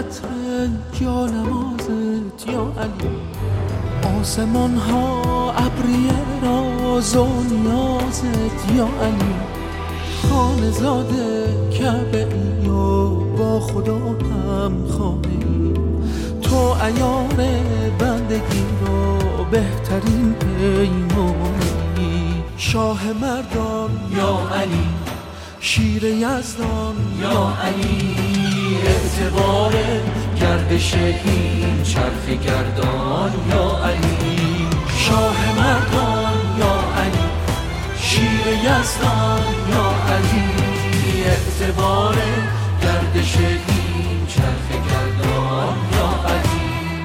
عطر جانمازت یا علی. آسمان ها ابریه راز و نیازت یا علی. خانه زاده کعبه ای و با خدا هم خانه ای. تو عیار بندگی رو بهترین پیمانی. شاه مردان یا علی، شیر یزدان یا علی. اعتبار گردش این چرخ گردان یا علی. شاه مردان یا علی، شیر یزدان یا علی. اعتبار گردش این چرخ گردان یا علی.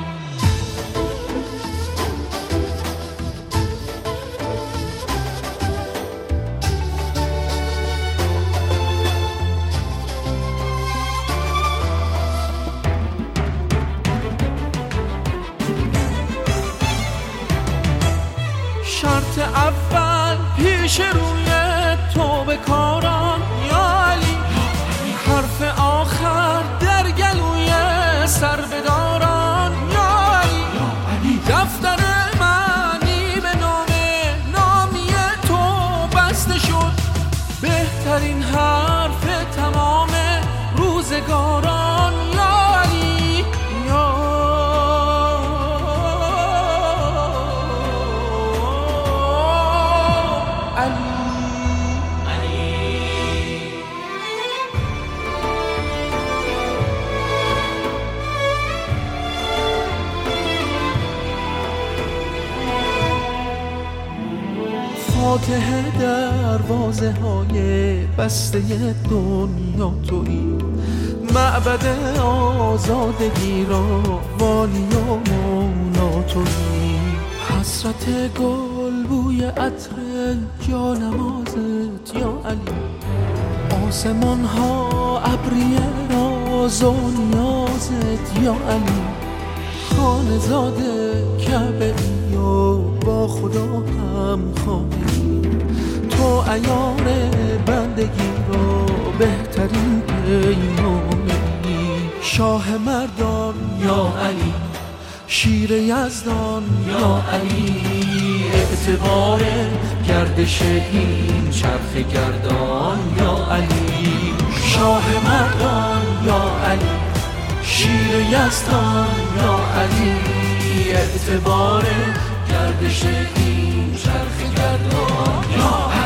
شرط اول پیش روی تو به کاران یا علی. حرف آخر در گلوی سر بداران یا علی. دفتر معنی به نامی تو بسته شد. بهترین حرف تمام روزگاران یا علی. فاتح دروازه های بسته دنیا تویی. معبد آزادگی را والی و مولا تویی. حسرت گل بوی عطر جانمازت یا علی. آسمان ها ابریه راز و نیازت یا علی. خانه زاده کعبه ای و با خدا هم خانه ای. تو عیار بندگی رو بهترین پیمانی. شاه مردان یا علی، شیر یزدان یا علی. اعتبار گردش این چرخ گردان یا علی. شاه مردان یا علی، شیر یزدان یا علی. اعتبار گردش این چرخ گردان یا علی.